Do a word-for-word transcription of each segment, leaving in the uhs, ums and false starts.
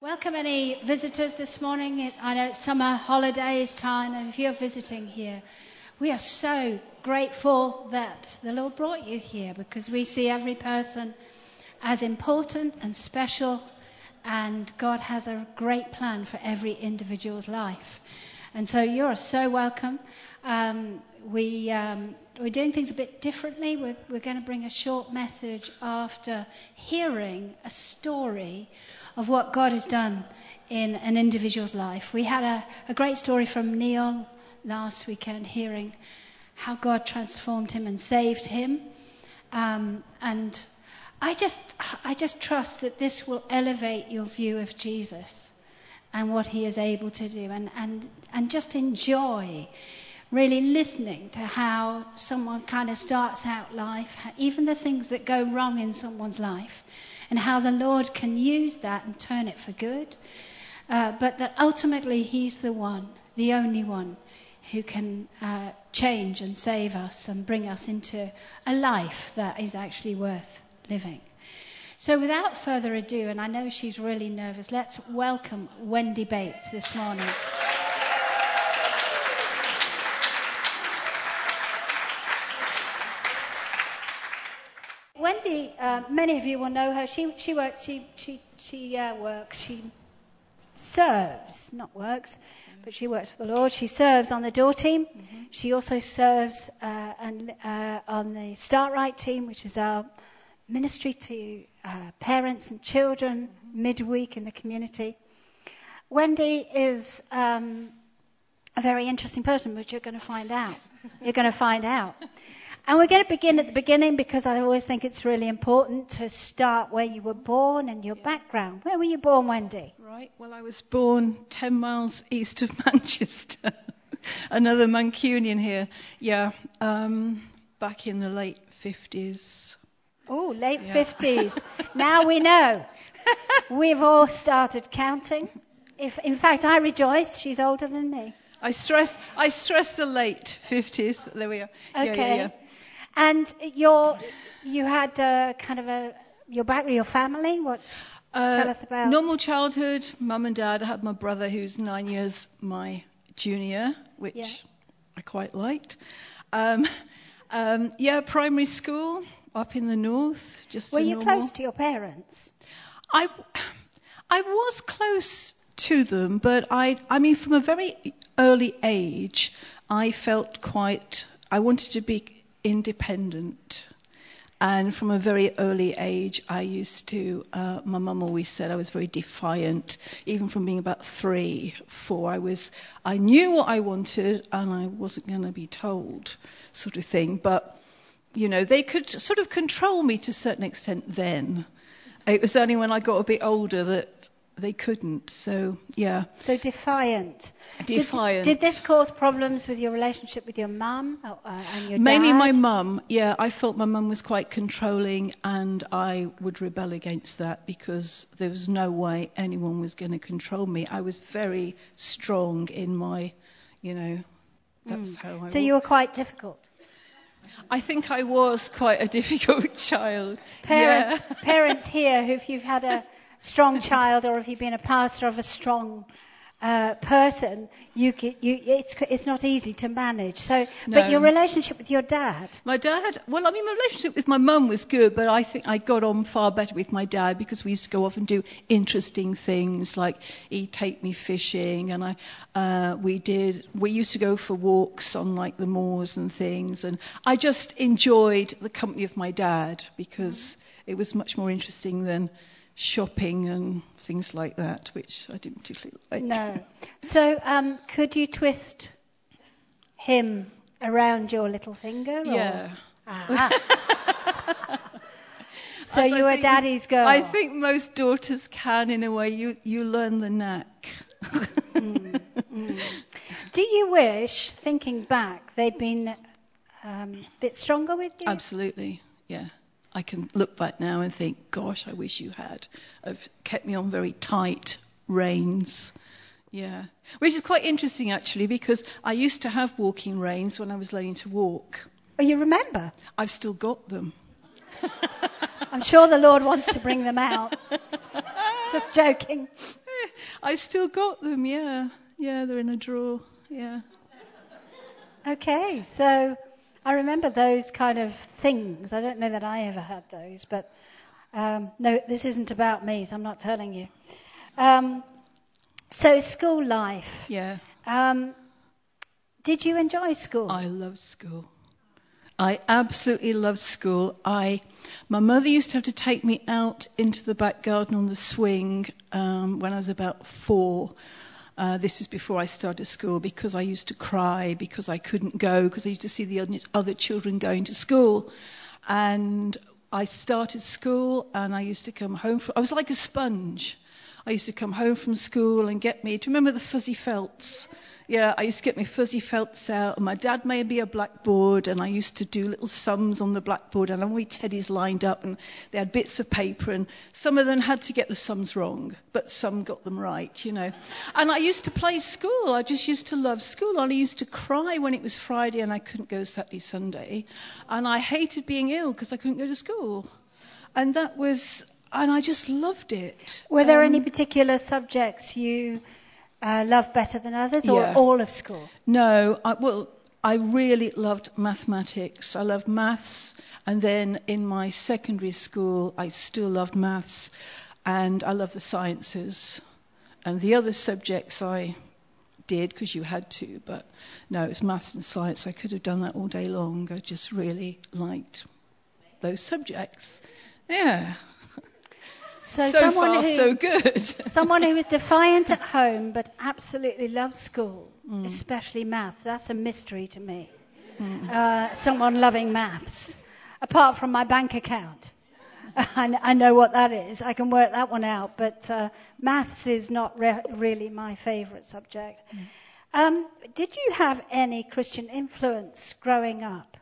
Welcome any visitors this morning. It, I know it's summer holidays time, and if you're visiting here, we are so grateful that the Lord brought you here, because we see every person as important and special, and God has a great plan for every individual's life. And so you're so welcome. Um, we, um, we're doing things a bit differently. We're, we're going to bring a short message after hearing a story of what God has done in an individual's life. We had a, a great story from Neil last weekend, hearing how God transformed him and saved him. Um, and I just, I just trust that this will elevate your view of Jesus and what he is able to do, and, and, and just enjoy really listening to how someone kind of starts out life, even the things that go wrong in someone's life, and how the Lord can use that and turn it for good. Uh, but that ultimately he's the one, the only one, who can uh, change and save us and bring us into a life that is actually worth living. So without further ado, and I know she's really nervous, let's welcome Wendy Bates this morning. Wendy, uh, many of you will know her. She she works. She she she uh, works. She serves, not works, but she works for the Lord. She serves on the Door team. Mm-hmm. She also serves uh, and, uh, on the Start Right team, which is our ministry to uh, parents and children mm-hmm. midweek in the community. Wendy is um, a very interesting person, which you're going to find out. You're going to find out. And we're going to begin at the beginning, because I always think it's really important to start where you were born and your yeah. background. Where were you born, Wendy? Right. Well, I was born ten miles east of Manchester. Another Mancunian here. Yeah. Um, back in the late fifties. Oh, late yeah. fifties. Now we know. We've all started counting. If, in fact, I rejoice. She's older than me. I stress. I stress the late fifties. There we are. Okay. Yeah, yeah, yeah. And your, you had uh, kind of a your back, your family. What's uh, tell us about? Normal childhood. Mum and dad. I had my brother, who's nine years my junior, which yeah. I quite liked. Um, um, yeah, primary school up in the north. Just were you normal. close to your parents? I, I was close to them, but I, I mean, from a very early age, I felt quite. I wanted to be independent, and from a very early age I used to uh, my mum always said I was very defiant. Even from being about three four I was I knew what I wanted, and I wasn't going to be told, sort of thing. But you know, they could sort of control me to a certain extent then. It was only when I got a bit older that they couldn't. So yeah. So defiant. Defiant. Did, did this cause problems with your relationship with your mum uh, and your Mainly dad? my mum. Yeah, I felt my mum was quite controlling, and I would rebel against that, because there was no way anyone was going to control me. I was very strong in my, you know, that's mm. how I. So you were quite difficult. I think I was quite a difficult child. Parents, yeah. parents here, who if you've had a strong child, or if you've been a pastor of a strong uh, person, you, can, you it's it's not easy to manage. So, no. But your relationship with your dad? My dad, well, I mean, my relationship with my mum was good, but I think I got on far better with my dad, because we used to go off and do interesting things, like he'd take me fishing, and I uh, we did we used to go for walks on like the moors and things, and I just enjoyed the company of my dad, because mm. it was much more interesting than shopping and things like that, which I didn't particularly like. No. So um, could you twist him around your little finger? Or? Yeah. Ah. So As you I were daddy's girl. I think most daughters can, in a way. You you learn the knack. mm, mm. Do you wish, thinking back, they'd been um, a bit stronger with you? Absolutely, yeah. I can look back now and think, gosh, I wish you had. Have kept me on very tight reins. Yeah. Which is quite interesting, actually, because I used to have walking reins when I was learning to walk. Oh, you remember? I've still got them. I'm sure the Lord wants to bring them out. Just joking. I still got them, yeah. Yeah, they're in a drawer, yeah. Okay, so I remember those kind of things. I don't know that I ever had those, but um, no, this isn't about me, so I'm not telling you. Um, so school life. Yeah. Um, did you enjoy school? I loved school. I absolutely loved school. I, my mother used to have to take me out into the back garden on the swing um, when I was about four. Uh, this is before I started school, because I used to cry because I couldn't go, because I used to see the other children going to school. And I started school, and I used to come home from, I was like a sponge. I used to come home from school and get me, do you remember the fuzzy felts? Yeah, I used to get my fuzzy felts out, and my dad made me a blackboard, and I used to do little sums on the blackboard, and all my teddies lined up, and they had bits of paper, and some of them had to get the sums wrong, but some got them right, you know. And I used to play school. I just used to love school, and I used to cry when it was Friday and I couldn't go Saturday, Sunday, and I hated being ill because I couldn't go to school. And that was, and I just loved it. Were there um, any particular subjects you Uh, love better than others, or yeah. all of school? No, I, well, I really loved mathematics. I loved maths, and then in my secondary school, I still loved maths, and I loved the sciences. And the other subjects I did because you had to, but no, it was maths and science. I could have done that all day long. I just really liked those subjects. Yeah. So, so someone far, who, so good. Someone who was defiant at home but absolutely loved school, mm. especially maths. That's a mystery to me. Mm. Uh, someone loving maths. Apart from my bank account. I, I know what that is. I can work that one out. But uh, maths is not re- really my favourite subject. Mm. Um, did you have any Christian influence growing up?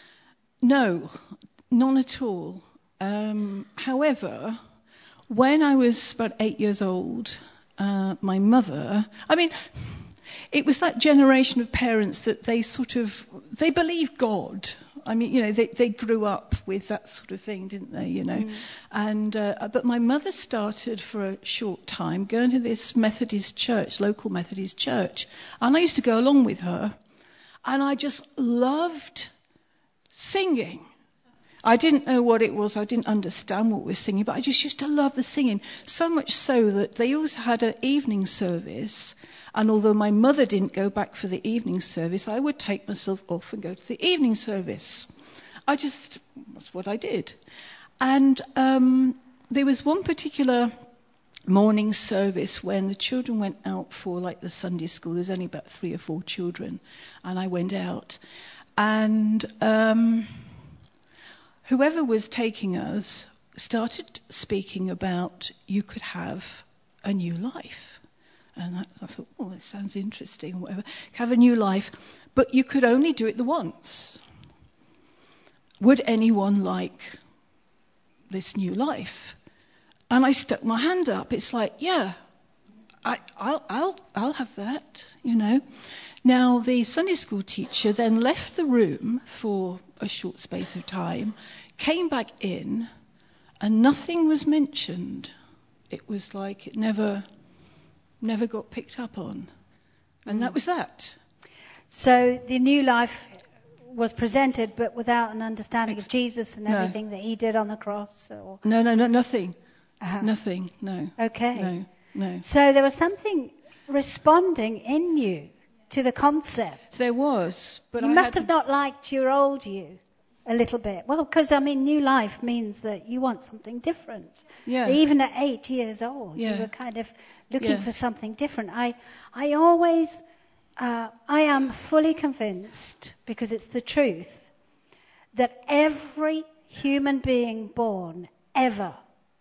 No, none at all. Um, however, when I was about eight years old, uh, my mother, I mean, it was that generation of parents that they sort of, they believed God. I mean, you know, they, they grew up with that sort of thing, didn't they, you know? Mm. And uh, but my mother started for a short time going to this Methodist church, local Methodist church. And I used to go along with her. And I just loved singing. I didn't know what it was. I didn't understand what we were singing, but I just used to love the singing. So much so that they also had an evening service. And although my mother didn't go back for the evening service, I would take myself off and go to the evening service. I just, that's what I did. And um, there was one particular morning service when the children went out for like the Sunday school. There's only about three or four children. And I went out. And Um, whoever was taking us started speaking about you could have a new life. And I, I thought, oh, that sounds interesting, whatever. Have a new life, but you could only do it the once. Would anyone like this new life? And I stuck my hand up. It's like, yeah, I, I'll, I'll, I'll have that, you know. Now, the Sunday school teacher then left the room for a short space of time, came back in, and nothing was mentioned. It was like it never, never got picked up on. And mm. that was that. So the new life was presented, but without an understanding Ex- of Jesus and everything no. that he did on the cross? Or? No, no, no, nothing. Uh-huh. Nothing, no. Okay. No, no. So there was something responding in you to the concept. There was, but you I must had have not liked your old you a little bit. Well, because I mean, new life means that you want something different. Yeah. Even at eight years old, yeah. you were kind of looking yeah. for something different. I, I always, uh, I am fully convinced, because it's the truth, that every human being born ever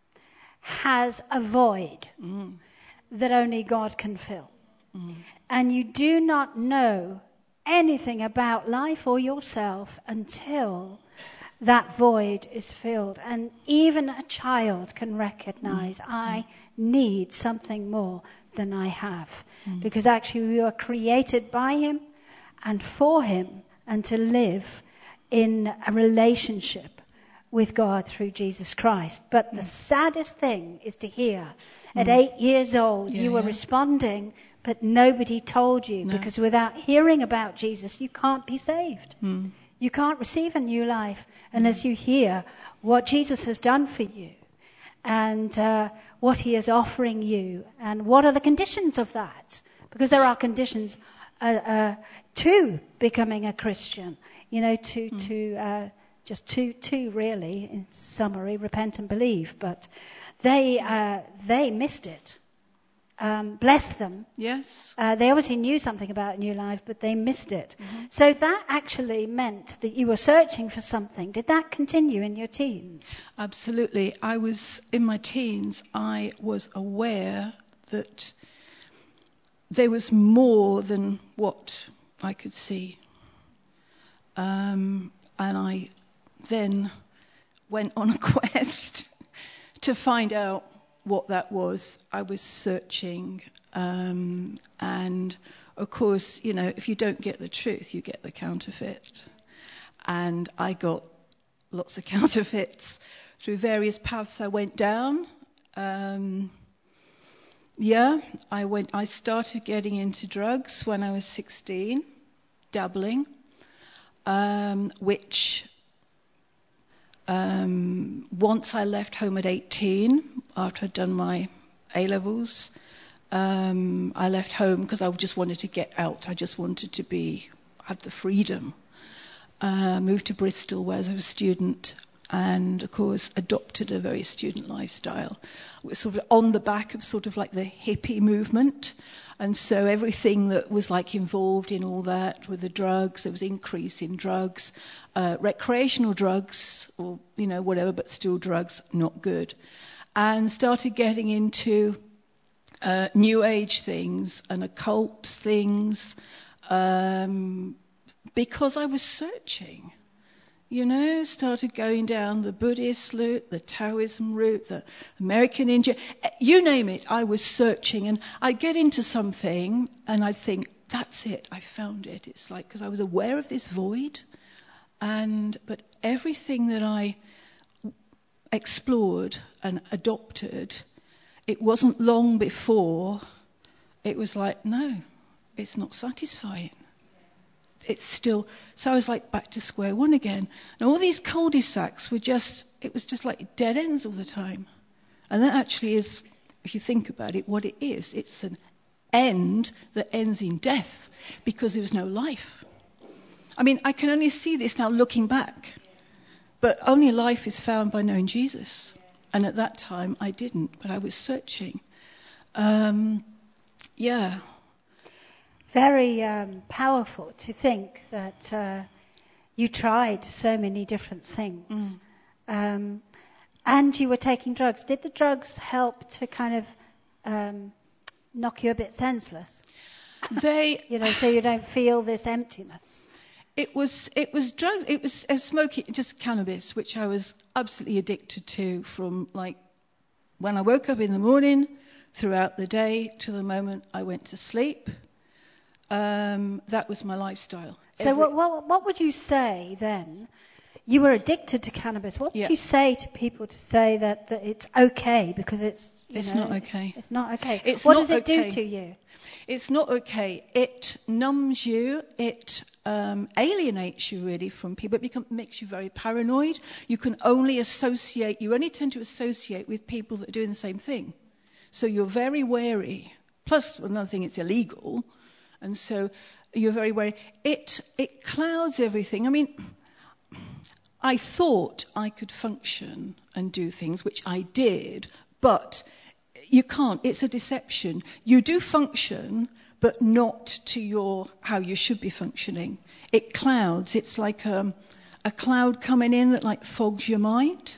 has a void mm. that only God can fill. Mm. And you do not know anything about life or yourself until that void is filled. And even a child can recognize, mm. I need something more than I have. Mm. Because actually we were created by him and for him, and to live in a relationship with God through Jesus Christ. But the saddest thing is to hear at mm. eight years old yeah, you were yeah. responding, but nobody told you, no. because without hearing about Jesus, you can't be saved. Mm. You can't receive a new life unless mm. you hear what Jesus has done for you and uh, what he is offering you and what are the conditions of that. Because there are conditions uh, uh, to becoming a Christian, you know, to, mm. to uh, just two, two really, in summary, repent and believe. But they, uh, they missed it. Um, bless them. Yes. Uh, they obviously knew something about New Life, but they missed it. Mm-hmm. So that actually meant that you were searching for something. Did that continue in your teens? Absolutely. I was, in my teens, I was aware that there was more than what I could see. Um, and I then went on a quest to find out what that was. I was searching, um, and of course, you know, if you don't get the truth, you get the counterfeit. And I got lots of counterfeits through various paths I went down. Um, yeah, I went. I started getting into drugs when I was sixteen, dabbling, um, which. Um, once I left home at eighteen, after I'd done my A-levels, um, I left home because I just wanted to get out. I just wanted to be, have the freedom. Uh, moved to Bristol where I was a student and, of course, adopted a very student lifestyle. It was sort of on the back of sort of like the hippie movement. And so everything that was like involved in all that with the drugs, there was increase in drugs, uh, recreational drugs or, you know, whatever, but still drugs, not good. And started getting into uh, new age things and occult things um, because I was searching. You know, started going down the Buddhist route, the Taoism route, the American Indian, you name it, I was searching. And I'd get into something and I'd think, that's it, I found it. It's like, because I was aware of this void. And, but everything that I explored and adopted, it wasn't long before it was like, no, it's not satisfying. It's still, so I was like back to square one again. And all these cul-de-sacs were just, it was just like dead ends all the time. And that actually is, if you think about it, what it is. It's an end that ends in death because there was no life. I mean, I can only see this now looking back. But only life is found by knowing Jesus. And at that time, I didn't, but I was searching. Um, yeah. Very um, powerful to think that uh, you tried so many different things. Mm. Um, and you were taking drugs. Did the drugs help to kind of um, knock you a bit senseless? They, you know, so you don't feel this emptiness. It was it was drugs. It was uh, smoking, just cannabis, which I was absolutely addicted to from like when I woke up in the morning, throughout the day, to the moment I went to sleep. Um, that was my lifestyle. So Every, what, what, what would you say then? You were addicted to cannabis. What would yeah. you say to people to say that, that it's okay because it's you It's know, not okay. It's not okay. It's what not does it okay. do to you? It's not okay. It numbs you. It um, alienates you really from people. It become, makes you very paranoid. You can only associate, you only tend to associate with people that are doing the same thing. So you're very wary. Plus, another thing, it's illegal. And so you're very wary. It, it clouds everything. I mean, I thought I could function and do things, which I did, but you can't. It's a deception. You do function, but not to your how you should be functioning. It clouds. It's like um, a cloud coming in that like fogs your mind.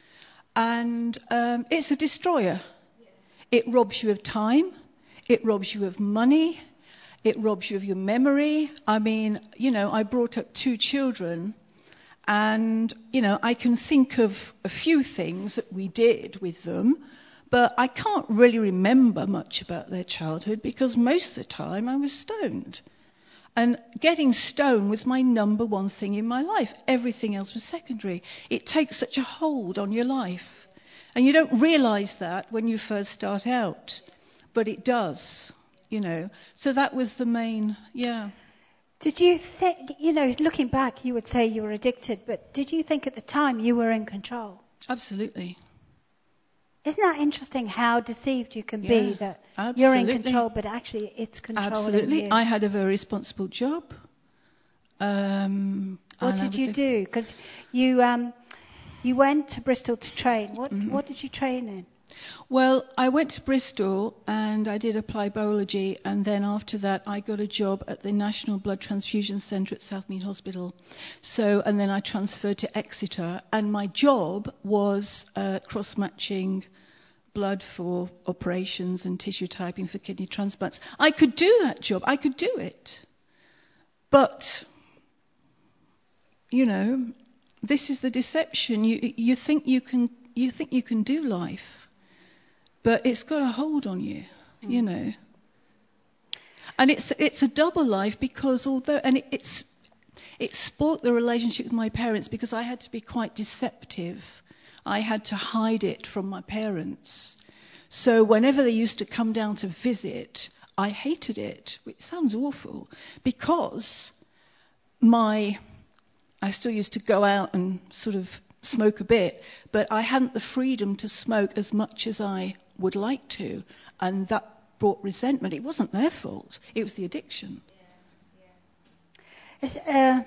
And um, it's a destroyer. It robs you of time. It robs you of money. It robs you of your memory. I mean, you know, I brought up two children, and, you know, I can think of a few things that we did with them, but I can't really remember much about their childhood because most of the time I was stoned. And getting stoned was my number one thing in my life. Everything else was secondary. It takes such a hold on your life. And you don't realise that when you first start out. But it does, you know. So that was the main, yeah. Did you think, you know, looking back, you would say you were addicted, but did you think at the time you were in control? Absolutely. Isn't that interesting how deceived you can Yeah, be that absolutely. you're in control, but actually it's controlling Absolutely. you? I had a very responsible job. Um, what did you do? Because you um, you went to Bristol to train. What mm-hmm. what did you train in? Well, I went to Bristol and I did applied biology, and then after that I got a job at the National Blood Transfusion Centre at Southmead Hospital. So, and then I transferred to Exeter, and my job was uh, cross-matching blood for operations and tissue typing for kidney transplants. I could do that job. I could do it. But, you know, this is the deception. You you think you can you think you can do life. But it's got a hold on you, mm. you know. And it's it's a double life because although, and it, it's it spoilt the relationship with my parents because I had to be quite deceptive. I had to hide it from my parents. So whenever they used to come down to visit, I hated it. It sounds awful because my I still used to go out and sort of smoke a bit, but I hadn't the freedom to smoke as much as I would like to, and that brought resentment. It wasn't their fault, it was the addiction. Yeah, yeah. Uh,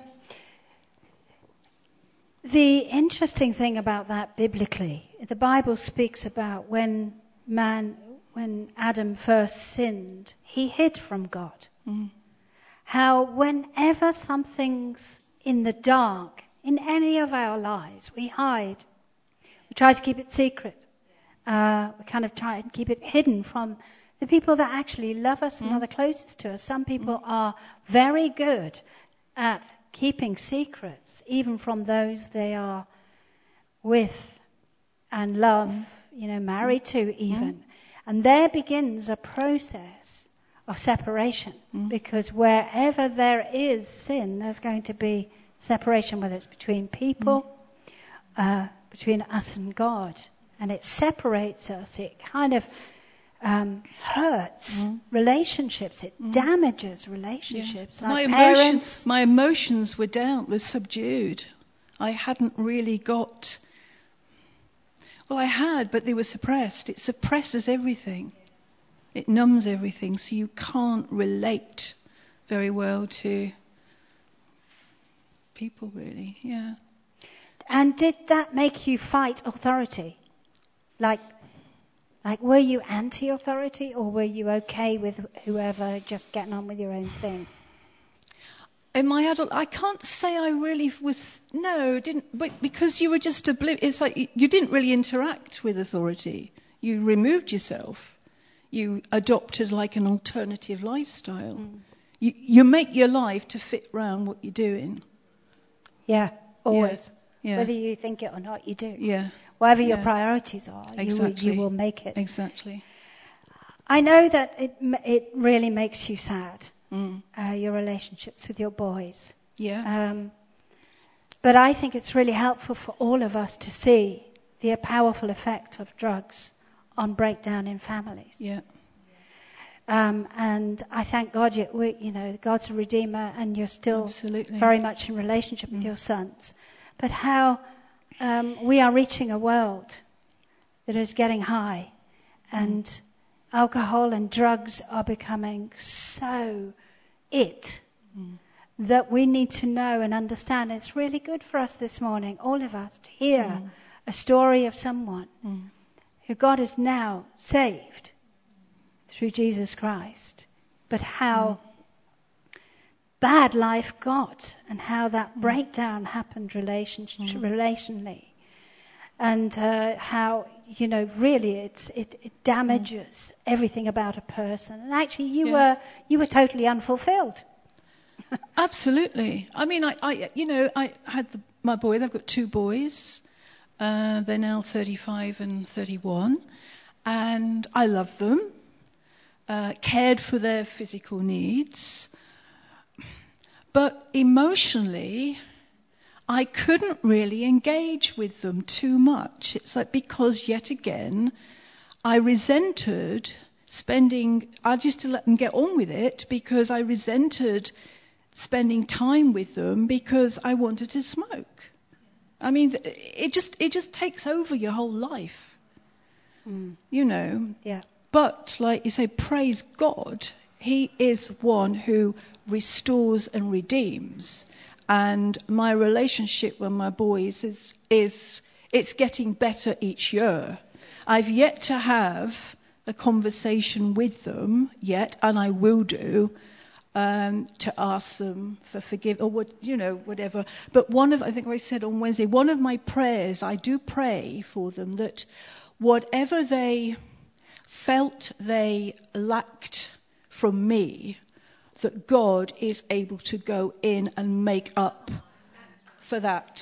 the interesting thing about that biblically, the Bible speaks about when man, when Adam first sinned, he hid from God. Mm. How whenever something's in the dark, in any of our lives, we hide. We try to keep it secret. Uh, we kind of try and keep it hidden from the people that actually love us mm. and are the closest to us. Some people mm. are very good at keeping secrets, even from those they are with and love, mm. you know, married mm. to even. Mm. And there begins a process of separation, mm. because wherever there is sin, there's going to be separation, whether it's between people, mm. uh, between us and God. And it separates us. It kind of um, hurts mm. relationships. It mm. damages relationships. Yeah. Like my parents. emotions, my emotions were down, were subdued. I hadn't really got. Well, I had, but they were suppressed. It suppresses everything. It numbs everything, so you can't relate very well to people, really. Yeah. And did that make you fight authority? Like, like, were you anti-authority, or were you okay with whoever just getting on with your own thing? In my adult, I can't say I really was. No, didn't. But because you were just oblivious. It's like you, you didn't really interact with authority. You removed yourself. You adopted like an alternative lifestyle. Mm. You, you make your life to fit round what you're doing. Yeah, always. Yeah. Whether you think it or not, you do. Yeah. Whatever yeah. your priorities are, exactly. you, you will make it. Exactly. I know that it it really makes you sad, mm. uh, your relationships with your boys. Yeah. Um, but I think it's really helpful for all of us to see the powerful effect of drugs on breakdown in families. Yeah. Um, and I thank God, you, we, you know, God's a redeemer, and you're still Absolutely. very much in relationship mm. with your sons. But how um, we are reaching a world that is getting high, and mm. alcohol and drugs are becoming so it mm. that we need to know and understand. It's really good for us this morning, all of us, to hear mm. a story of someone mm. who God has now saved through Jesus Christ, but how mm. bad life got, and how that mm. breakdown happened relation- mm. relationally, and uh, how, you know, really it's, it, it damages mm. everything about a person. And actually, you yeah. were you were totally unfulfilled. Absolutely. I mean, I, I you know, I had the, my boys. I've got two boys. Uh, they're now thirty-five and thirty-one, and I love them. Uh, cared for their physical needs. But emotionally, I couldn't really engage with them too much. It's like, because yet again, I resented spending, I used to let them get on with it because I resented spending time with them because I wanted to smoke. I mean, it just it just takes over your whole life, mm. you know. Yeah. But like you say, praise God, He is one who restores and redeems. And my relationship with my boys is is it's getting better each year. I've yet to have a conversation with them yet, and I will do. Um, to ask them for forgiveness, or what, you know, whatever. But one of, I think I said on Wednesday, one of my prayers, I do pray for them that whatever they felt they lacked from me, that God is able to go in and make up for that.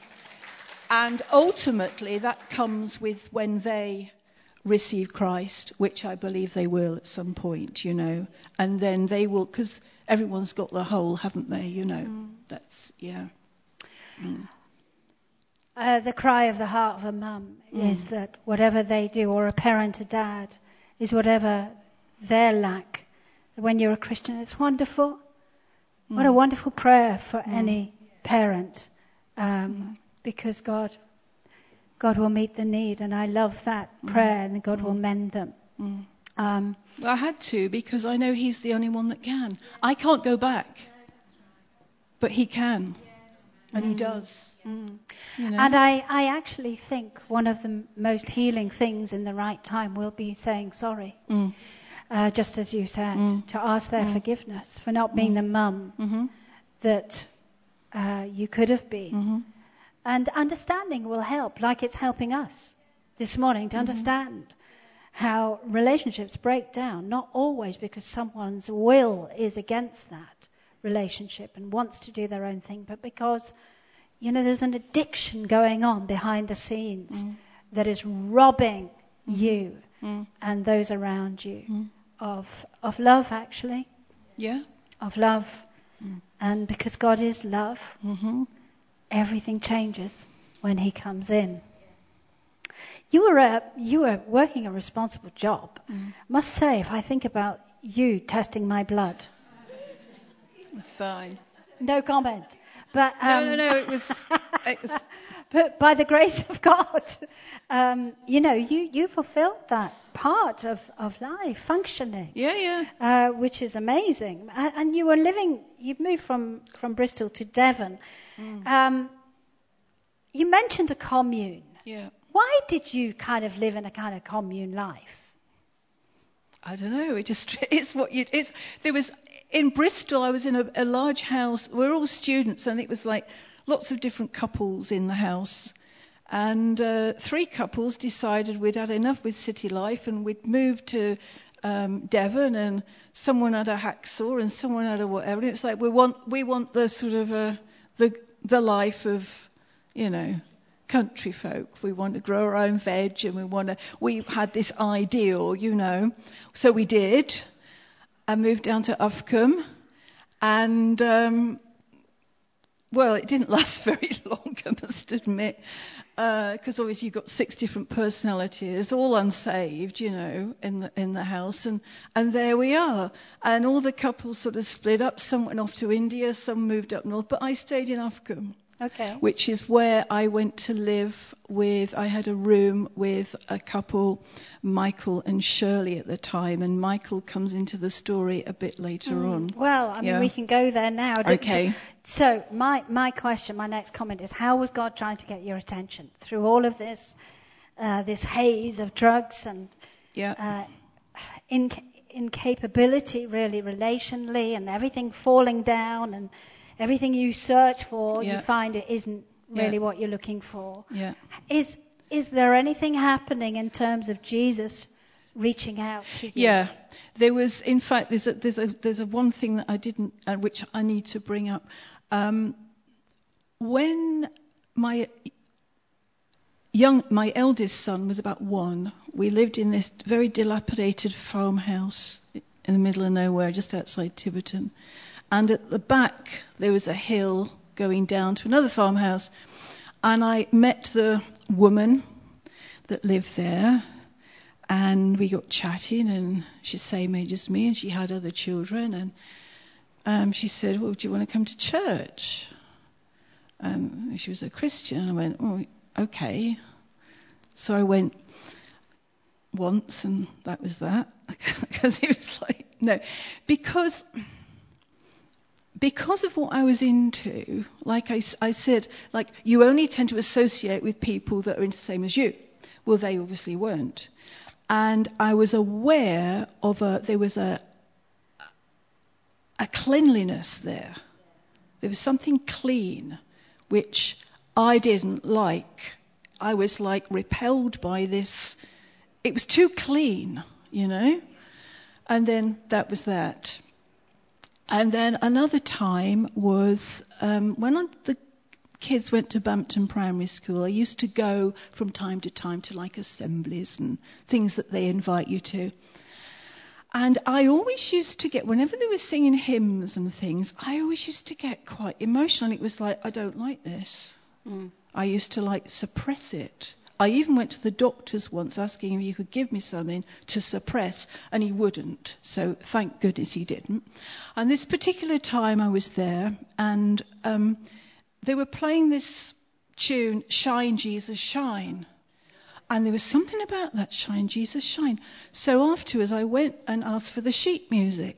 And ultimately, that comes with when they receive Christ, which I believe they will at some point, you know, and then they will, because everyone's got the whole, haven't they, you know, mm. that's, yeah. Mm. Uh, the cry of the heart of a mum mm. is that whatever they do, or a parent, a dad, is whatever their lack. When you're a Christian, it's wonderful. Mm. What a wonderful prayer for mm. any parent, um, mm. because God God will meet the need, and I love that mm. prayer, and God mm. will mend them. Mm. Um, well, I had to, because I know He's the only one that can. I can't go back, but He can, and mm. He does. Mm. You know? And I, I actually think one of the most healing things in the right time will be saying sorry, mm. uh, just as you said, mm. to ask their mm. forgiveness for not being mm. the mum mm-hmm. that uh, you could have been. Mm-hmm. And understanding will help, like it's helping us this morning to mm-hmm. understand how relationships break down, not always because someone's will is against that relationship and wants to do their own thing, but because, you know, there's an addiction going on behind the scenes mm. that is robbing mm-hmm. you mm. and those around you mm. of of love, actually. Yeah. Of love. Mm. And because God is love, mm-hmm. everything changes when He comes in. You were a, you were working a responsible job. Mm. Must say, if I think about you testing my blood, it was fine. No comment. But um, no, no, no. It was. It was. But by the grace of God, um, you know, you, you fulfilled that part of, of life, functioning. Yeah, yeah. Uh, which is amazing. And, and you were living. You moved from, from Bristol to Devon. Mm. Um, you mentioned a commune. Yeah. Why did you kind of live in a kind of commune life? I don't know. It just it's what you. It's there was. In Bristol, I was in a, a large house. We're all students, and it was like lots of different couples in the house. And uh, three couples decided we'd had enough with city life, and we'd moved to um, Devon. And someone had a hacksaw, and someone had a whatever. And it was like we want we want the sort of uh, the the life of, you know, country folk. We want to grow our own veg, and we want to. We had this ideal, you know. So we did. I moved down to Ufcombe, and, um, well, it didn't last very long, I must admit, because uh, obviously you've got six different personalities, all unsaved, you know, in the, in the house, and, and there we are. And all the couples sort of split up. Some went off to India, some moved up north, but I stayed in Ufcombe. Okay. Which is where I went to live with, I had a room with a couple, Michael and Shirley at the time, and Michael comes into the story a bit later mm. on. Well, I mean, yeah. we can go there now. Okay. So my, my question, my next comment is, how was God trying to get your attention through all of this, uh, this haze of drugs and yeah. uh, inc- incapability, really, relationally, and everything falling down, and everything you search for, yeah. you find it isn't really yeah. what you're looking for. Yeah. Is is there anything happening in terms of Jesus reaching out to you? Yeah. There was, in fact, there's a, there's a, there's a one thing that I didn't, uh, which I need to bring up. Um, when my young, my eldest son was about one, we lived in this very dilapidated farmhouse in the middle of nowhere, just outside Tiverton. And at the back, there was a hill going down to another farmhouse. And I met the woman that lived there. And we got chatting, and she's the same age as me, and she had other children. And um, she said, well, do you want to come to church? Um, she was a Christian. I went, oh, okay. So I went once, and that was that. Because it was like, no. Because, because of what I was into, like I, I said, like you only tend to associate with people that are into the same as you. Well, they obviously weren't. And I was aware of a, there was a, a cleanliness there. There was something clean, which I didn't like. I was like repelled by this. It was too clean, you know. And then that was that. And then another time was um, when I, the kids went to Bampton Primary School, I used to go from time to time to like assemblies and things that they invite you to. And I always used to get, whenever they were singing hymns and things, I always used to get quite emotional. And it was like, I don't like this. Mm. I used to like suppress it. I even went to the doctors once asking if he could give me something to suppress, and he wouldn't. So thank goodness he didn't. And this particular time I was there, and um, they were playing this tune, Shine, Jesus, Shine. And there was something about that, Shine, Jesus, Shine. So afterwards I went and asked for the sheet music.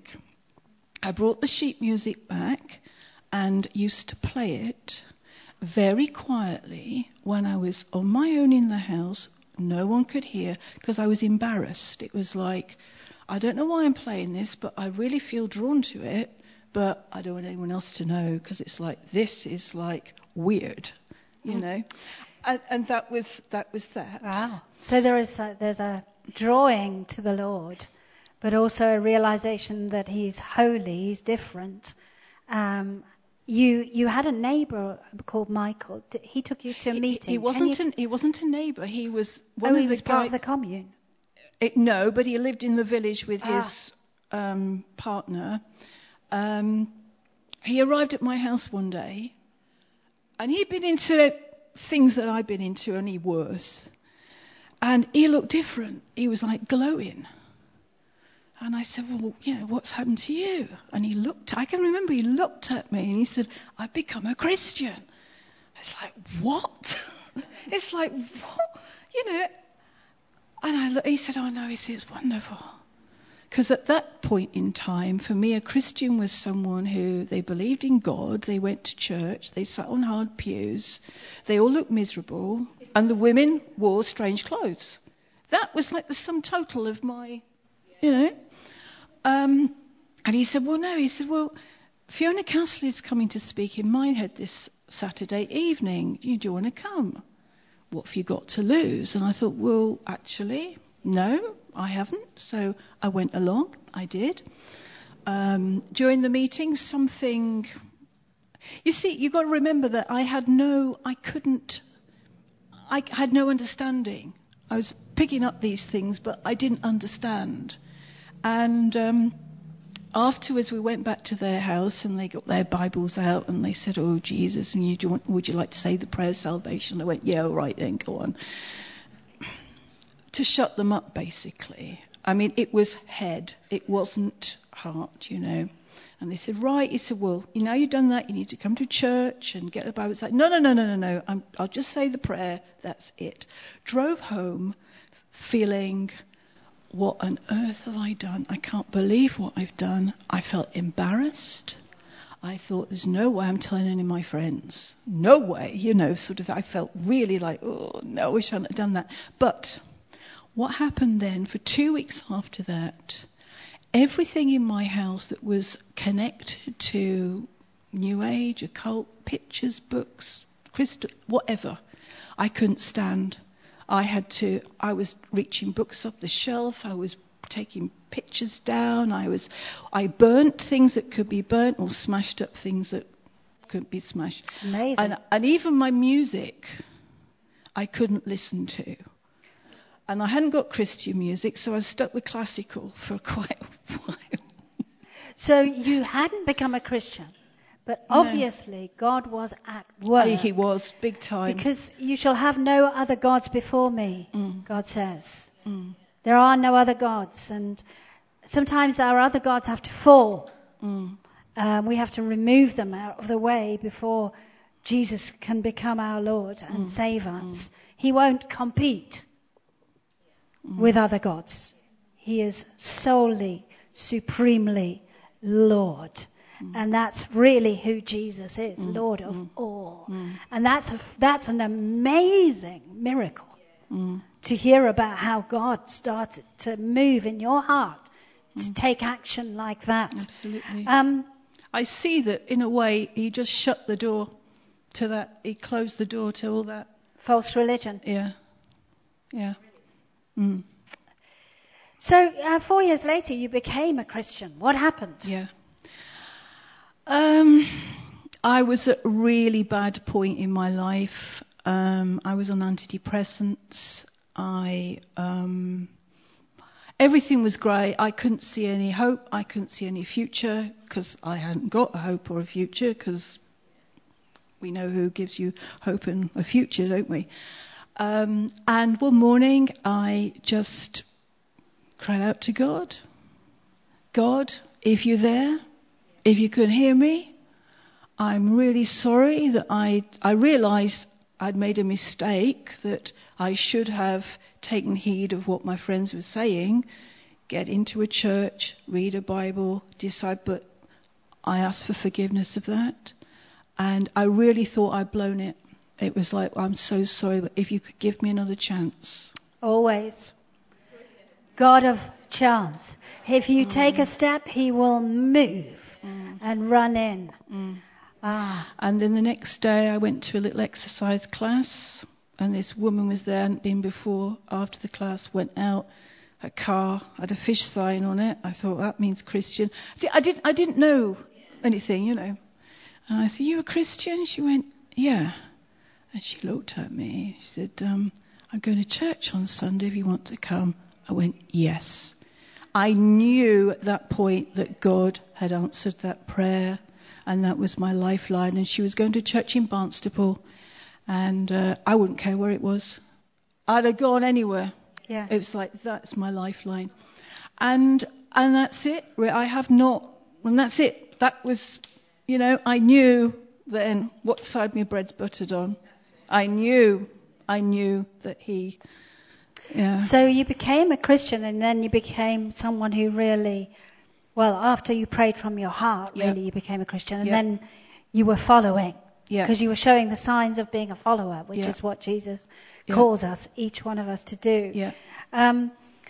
I brought the sheet music back and used to play it very quietly when I was on my own in the house. No one could hear because I was embarrassed. It was like, I don't know why I'm playing this, but I really feel drawn to it, but I don't want anyone else to know because it's like, this is like weird, you mm. know. And, and that was that was that. Wow. So there is a, there's a drawing to the Lord, but also a realization that He's holy, He's different. Um, you you had a neighbour called Michael. He took you to a meeting. He, he wasn't an, he wasn't a neighbour. He was one oh, of he the was part guy, of the commune. It, no, but he lived in the village with ah. his um, partner. Um, he arrived at my house one day, and he'd been into things that I'd been into, only worse. And he looked different. He was like glowing. And I said, well, you know, what's happened to you? And he looked, I can remember he looked at me and he said, I've become a Christian. It's like, what? It's like, what? You know. And I look, he said, oh no, he said, it's wonderful. Because at that point in time, for me, a Christian was someone who, they believed in God, they went to church, they sat on hard pews, they all looked miserable, and the women wore strange clothes. That was like the sum total of my, you know. Um, and he said, well, no, he said, well, Fiona Castle is coming to speak in Minehead this Saturday evening. Do you want to come? What have you got to lose? And I thought, well, actually, no, I haven't. So I went along. I did. Um, during the meeting, something... You see, you've got to remember that I had no... I couldn't... I had no understanding. I was picking up these things, but I didn't understand. And um, afterwards, we went back to their house, and they got their Bibles out, and they said, oh, Jesus, and you, do you want, would you like to say the prayer of salvation? I went, yeah, all right then, go on. To shut them up, basically. I mean, it was head. It wasn't heart, you know. And they said, right. He said, well, you know, you've done that. You need to come to church and get the Bible. It's like, no, no, no, no, no, no. I'm, I'll just say the prayer. That's it. Drove home feeling, what on earth have I done? I can't believe what I've done. I felt embarrassed. I thought, there's no way I'm telling any of my friends. No way. You know, sort of, I felt really like, oh, no, I wish I hadn't done that. But what happened then, for two weeks after that, everything in my house that was connected to New Age, occult, pictures, books, crystal, whatever, I couldn't stand. I had to, I was reaching books off the shelf, I was taking pictures down, I was, I burnt things that could be burnt or smashed up things that couldn't be smashed. Amazing. And, and even my music, I couldn't listen to. And I hadn't got Christian music, so I was stuck with classical for quite a while. So you hadn't become a Christian, but No. obviously God was at work. He was, big time. Because you shall have no other gods before me, Mm. God says. Mm. There are no other gods. And sometimes our other gods have to fall. Mm. Um, we have to remove them out of the way before Jesus can become our Lord and Mm. save us. He won't compete Mm. with other gods. He is solely, supremely Lord. Mm. And that's really who Jesus is, Mm. Lord of Mm. all. Mm. And that's a, that's an amazing miracle Mm. to hear about how God started to move in your heart to Mm. take action like that. Absolutely. Um, I see that in a way he just shut the door to that. He closed the door to all that. false religion. Yeah. Yeah. Mm. So uh, four years later, you became a Christian. What happened? Yeah. Um, I was at a really bad point in my life. Um, I was on antidepressants. I um, everything was grey. I couldn't see any hope. I couldn't see any future because I hadn't got a hope or a future, because we know who gives you hope and a future, don't we? Um, and one morning I just cried out to God. God, if you're there, if you can hear me, I'm really sorry that I, I realised I'd made a mistake, that I should have taken heed of what my friends were saying, get into a church, read a Bible, decide, but I asked for forgiveness of that. And I really thought I'd blown it. It was like, I'm so sorry, but if you could give me another chance. Always. God of chance. If you Mm. take a step, he will move Mm. and run in. Mm. Ah. And then the next day I went to a little exercise class, and this woman was there, hadn't been before. After the class, went out, her car had a fish sign on it. I thought, that means Christian. See, I didn't, I didn't know anything, you know. And I said, you a Christian? She went, yeah. And she looked at me. She said, um, I'm going to church on Sunday if you want to come. I went, yes. I knew at that point that God had answered that prayer, and that was my lifeline. And she was going to church in Barnstaple, and uh, I wouldn't care where it was. I'd have gone anywhere. Yeah. It was like, that's my lifeline. And and that's it. I have not, and that's it. That was, you know, I knew then what side my bread's buttered on. I knew, I knew that he, yeah. So you became a Christian, and then you became someone who really, well, after you prayed from your heart, Yeah. really you became a Christian, and Yeah. then you were following. Yeah. Because you were showing the signs of being a follower, which Yeah. is what Jesus Yeah. calls us, each one of us, to do. Yeah. Um,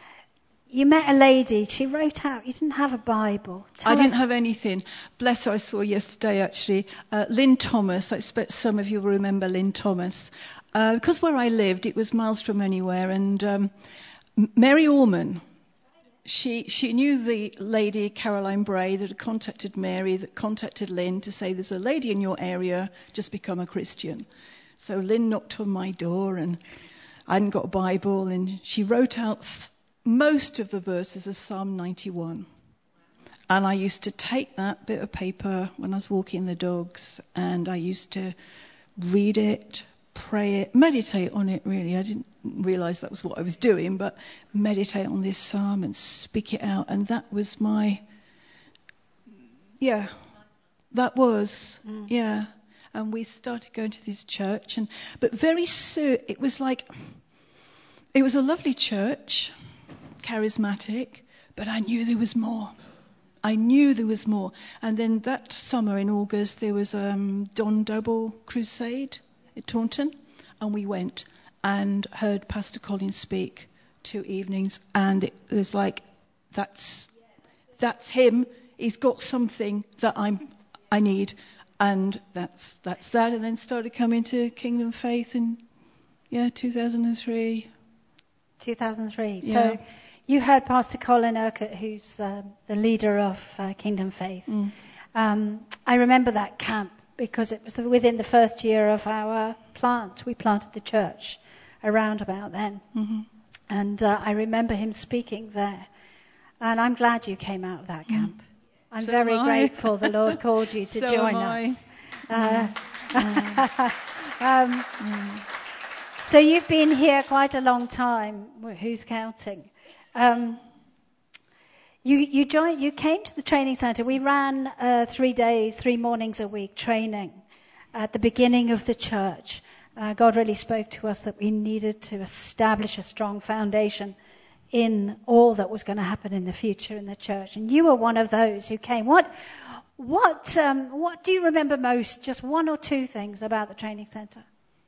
you met a lady. She wrote out. You didn't have a Bible. Tell I didn't us- have anything. Bless her, I saw yesterday actually. Uh, Lynn Thomas, I expect some of you will remember Lynn Thomas. Uh, because where I lived, it was miles from anywhere. And um, M- Mary Orman, she, she knew the lady, Caroline Bray, that had contacted Mary, that contacted Lynn to say, there's a lady in your area, just become a Christian. So Lynn knocked on my door, and I hadn't got a Bible, and she wrote out s- most of the verses of Psalm ninety-one. And I used to take that bit of paper when I was walking the dogs, and I used to read it, pray it, meditate on it, really. I didn't realise that was what I was doing, but meditate on this psalm and speak it out. And that was my, yeah, that was, Mm. yeah. And we started going to this church, and but very soon it was like, it was a lovely church, charismatic, but I knew there was more. I knew there was more. And then that summer in August, there was um, Dawn Double Crusade at Taunton, and we went and heard Pastor Colin speak two evenings, and it was like, that's that's him. He's got something that I'm I need, and that's that's that. And then started coming to Kingdom Faith in yeah two thousand three. two thousand three. Yeah. So you heard Pastor Colin Urquhart, who's uh, the leader of uh, Kingdom Faith. Mm. Um, I remember that camp because it was the, within the first year of our plant. We planted the church around about then. Mm-hmm. And uh, I remember him speaking there. And I'm glad you came out of that camp. I'm So very am I. grateful the Lord called you to So join am us. I. Uh, um, Mm. so you've been here quite a long time. Well, who's counting? Um, you you joined. You came to the training centre. We ran uh, three days, three mornings a week training at the beginning of the church. Uh, God really spoke to us that we needed to establish a strong foundation in all that was going to happen in the future in the church. And you were one of those who came. What what um, what do you remember most? Just one or two things about the training centre.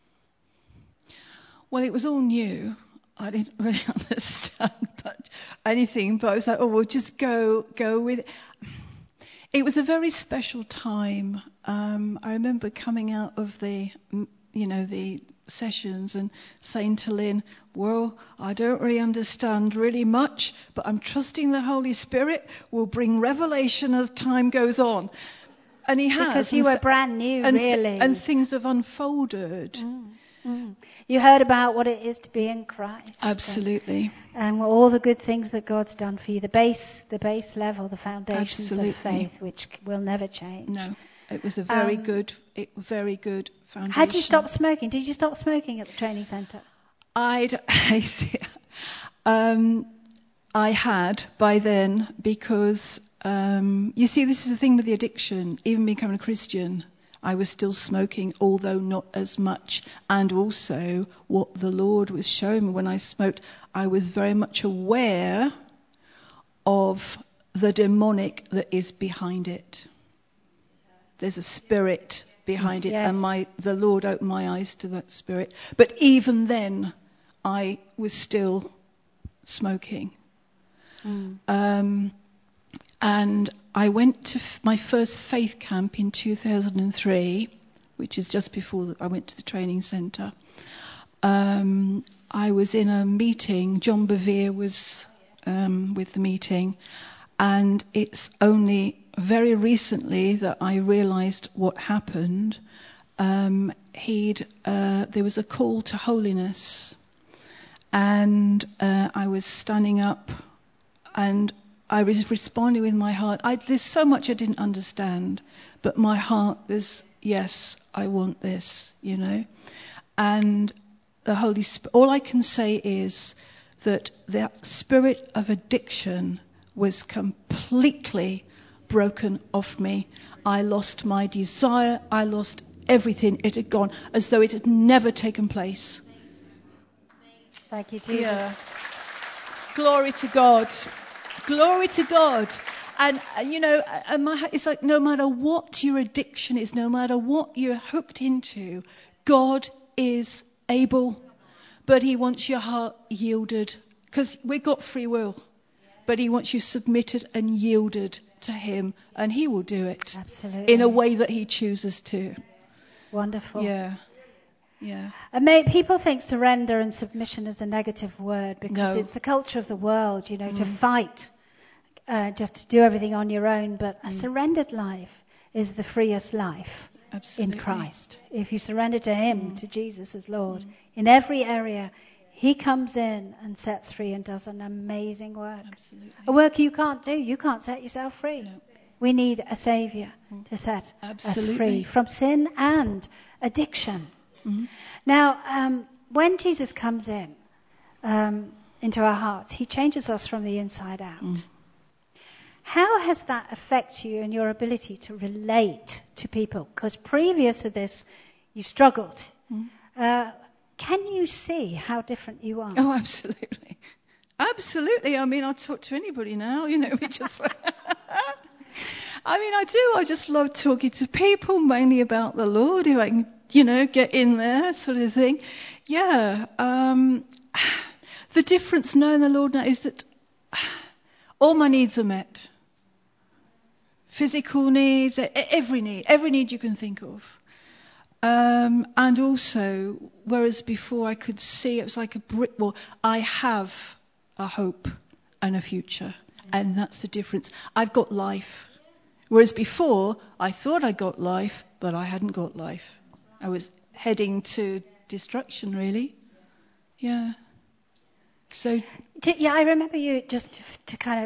Well, it was all new. I didn't really understand much, anything, but I was like, oh, we'll just go go with it. It was a very special time. Um, I remember coming out of the, you know, the sessions and saying to Lynn, well, I don't really understand really much, but I'm trusting the Holy Spirit will bring revelation as time goes on. And he has. Because you were brand new, and, really. And things have unfolded. Mm, mm. You heard about what it is to be in Christ. Absolutely. And, and all the good things that God's done for you. The base, the base level, the foundations Absolutely. of faith, which will never change. No, it was a very Um, good, it, very good foundation. Had you stopped smoking? Did you stop smoking at the training centre? I'd, I see, um, I had by then because, um, you see, this is the thing with the addiction. Even becoming a Christian, I was still smoking, although not as much. And also, what the Lord was showing me when I smoked, I was very much aware of the demonic that is behind it. There's a spirit behind it, Yes. and my the Lord opened my eyes to that spirit. But even then, I was still smoking. Mm. Um, and I went to f- my first faith camp in two thousand three, which is just before I went to the training centre. Um, I was in a meeting. John Bevere was um, with the meeting, and it's only very recently that I realised what happened. Um, he'd uh, there was a call to holiness, and uh, I was standing up, and I was responding with my heart. I, there's so much I didn't understand, but my heart was, yes, I want this, you know. And the Holy Spirit, all I can say is that the spirit of addiction was completely broken off me. I lost my desire. I lost everything. It had gone as though it had never taken place. Thank you, Jesus. Yeah. Glory to God. Glory to God. And, uh, you know, uh, my, it's like no matter what your addiction is, no matter what you're hooked into, God is able. But he wants your heart yielded. Because we've got free will. But he wants you submitted and yielded to him. And he will do it. Absolutely. In a way that he chooses to. Wonderful. Yeah. Yeah. And may, people think surrender and submission is a negative word because No. it's the culture of the world, you know, Mm. to fight, uh, just to do everything on your own. But a Mm. surrendered life is the freest life Absolutely. in Christ. If you surrender to him, Mm. to Jesus as Lord, Mm. in every area, he comes in and sets free and does an amazing work. Absolutely. A work you can't do. You can't set yourself free. No. We need a saviour Mm. to set Absolutely. us free from sin and addiction. Mm. Now, um, when Jesus comes in um, into our hearts, he changes us from the inside out. Mm. How has that affected you and your ability to relate to people? Because previous to this, you struggled. Mm. Uh, can you see how different you are? Oh, absolutely. Absolutely. I mean, I'll talk to anybody now, you know, we just... I mean, I do. I just love talking to people, mainly about the Lord, who I can, you know, get in there, sort of thing. Yeah. Um, the difference knowing the Lord now is that all my needs are met. Physical needs, every need, every need you can think of. Um, and also, whereas before I could see, it was like a brick wall, I have a hope and a future. And that's the difference. I've got life. Whereas before, I thought I got life, but I hadn't got life. I was heading to destruction, really. Yeah. So. Do- Yeah, I remember you, just to, to kind of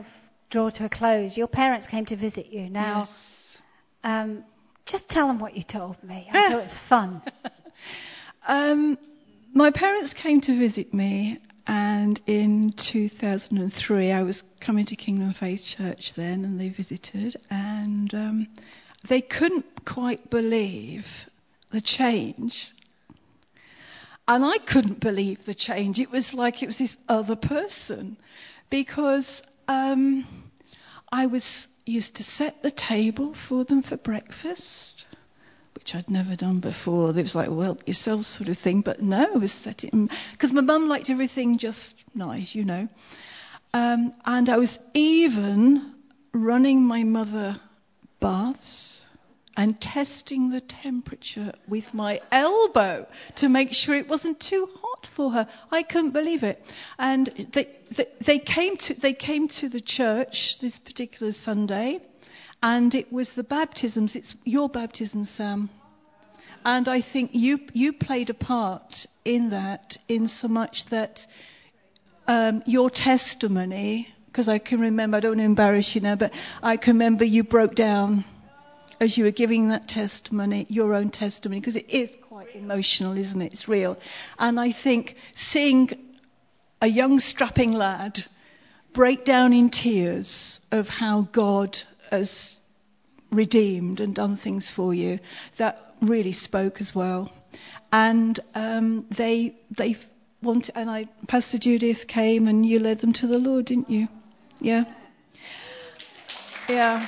draw to a close. Your parents came to visit you. Now, Yes. um, just tell them what you told me. I thought it was fun. um, my parents came to visit me, and in two thousand three I was coming to Kingdom Faith Church then, and they visited, and um, they couldn't quite believe the change. And I couldn't believe the change. It was like it was this other person, because um, I was used to set the table for them for breakfast, which I'd never done before. It was like, well, help yourself sort of thing. But no, I was setting, because my mum liked everything just nice, you know. Um, and I was even running my mother baths and testing the temperature with my elbow to make sure it wasn't too hot for her. I couldn't believe it. And they, they, they came to they came to the church this particular Sunday, and it was the baptisms. It's your baptism, Sam. And I think you you played a part in that, in so much that um, your testimony, because I can remember, I don't want to embarrass you now, but I can remember you broke down as you were giving that testimony, your own testimony, because it is quite emotional, isn't it? It's real. And I think seeing a young strapping lad break down in tears of how God has redeemed and done things for you, that really spoke as well. And um, they they wanted, and I, Pastor Judith came and you led them to the Lord, didn't you? Yeah. Yeah.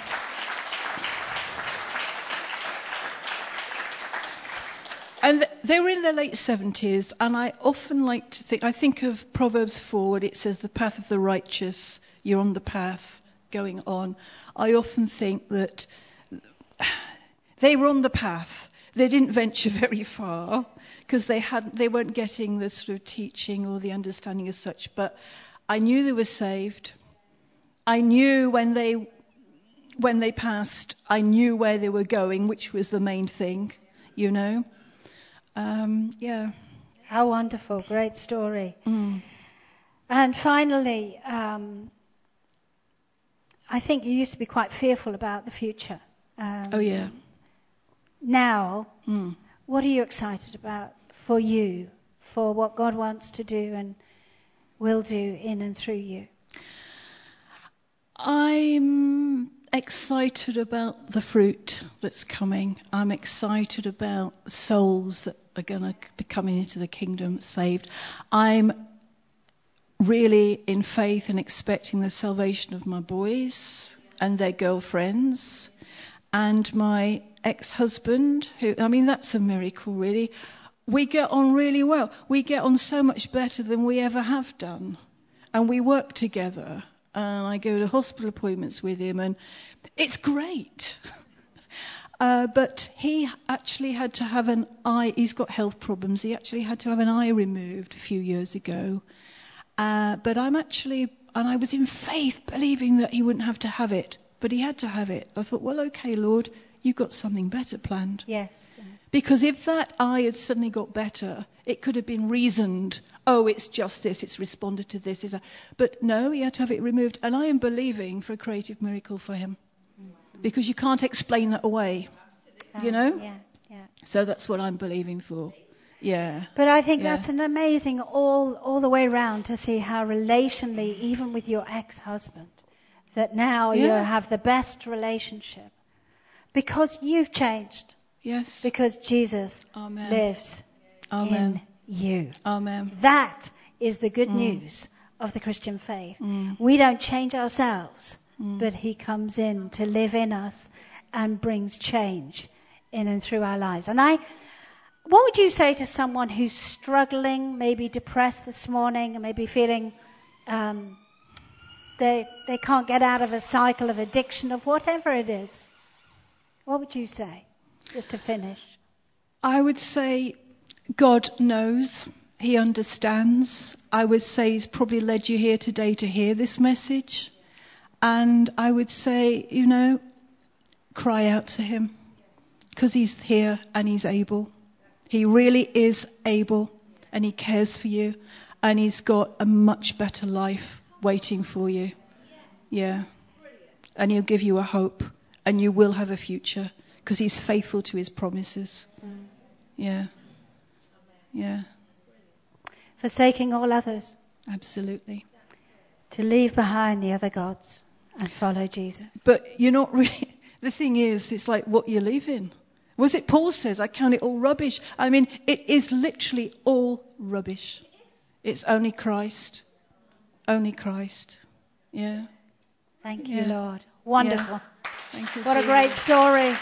And they were in their late seventies, and I often like to think, I think of Proverbs four, where it says, the path of the righteous, you're on the path, going on. I often think that they were on the path. They didn't venture very far, because they hadn't, they weren't getting the sort of teaching or the understanding as such, but I knew they were saved. I knew when they, when they passed, I knew where they were going, which was the main thing, you know. Um, yeah. How wonderful. Great story. Mm. And finally, um, I think you used to be quite fearful about the future. Um, Oh, yeah. Now, Mm. what are you excited about for you, for what God wants to do and will do in and through you? I'm excited about the fruit that's coming. I'm excited about souls that are going to be coming into the kingdom saved. I'm really in faith and expecting the salvation of my boys and their girlfriends and my ex-husband, who, I mean, that's a miracle, really. We get on really well. We get on so much better than we ever have done. And we work together. And I go to hospital appointments with him, and it's great. uh, but he actually had to have an eye, he's got health problems, he actually had to have an eye removed a few years ago. Uh, but I'm actually, and I was in faith believing that he wouldn't have to have it, but he had to have it. I thought, well, okay, Lord, you've got something better planned. Yes, yes. Because if that eye had suddenly got better, it could have been reasoned, oh, it's just this, it's responded to this. It's a... But no, he had to have it removed. And I am believing for a creative miracle for him. Mm-hmm. Because you can't explain that away, um, you know? Yeah, yeah. So that's what I'm believing for. Yeah. But I think yeah. that's an amazing all, all the way around to see how relationally, even with your ex-husband, that now yeah. you have the best relationship. Because you've changed. Yes. Because Jesus Amen. lives Amen. in you. Amen. That is the good Mm. news of the Christian faith. Mm. We don't change ourselves, Mm. but he comes in to live in us and brings change in and through our lives. And I, what would you say to someone who's struggling, maybe depressed this morning, and maybe feeling um, they they can't get out of a cycle of addiction, of whatever it is? What would you say, just to finish? I would say God knows. He understands. I would say he's probably led you here today to hear this message. And I would say, you know, cry out to him. Because he's here and he's able. He really is able. And he cares for you. And he's got a much better life waiting for you. Yeah. and he'll give you a hope, and you will have a future because he's faithful to his promises. Mm. Yeah. Yeah. Forsaking all others. Absolutely. To leave behind the other gods and follow Jesus. But you're not really... The thing is, it's like what you live in. Was it Paul says, I count it all rubbish. I mean, it is literally all rubbish. It's only Christ. Only Christ. Yeah. Thank you, yeah. Lord. Wonderful. Yeah. Thank you. What a great story.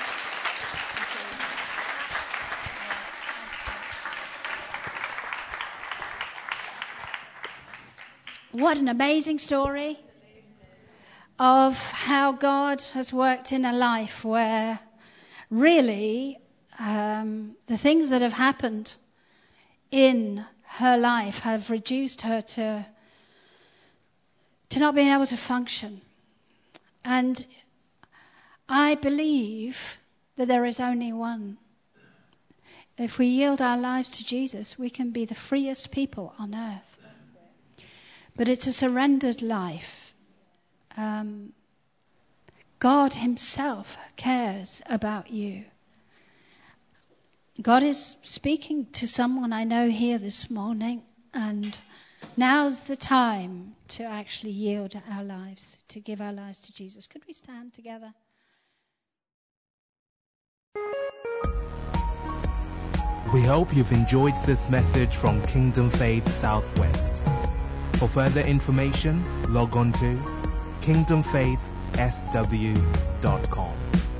What an amazing story of how God has worked in a life where really um, the things that have happened in her life have reduced her to to not being able to function. And I believe that there is only one. If we yield our lives to Jesus, we can be the freest people on earth. But it's a surrendered life. Um, God himself cares about you. God is speaking to someone I know here this morning, and now's the time to actually yield our lives, to give our lives to Jesus. Could we stand together? We hope you've enjoyed this message from Kingdom Faith Southwest. For further information, log on to kingdom faith s w dot com.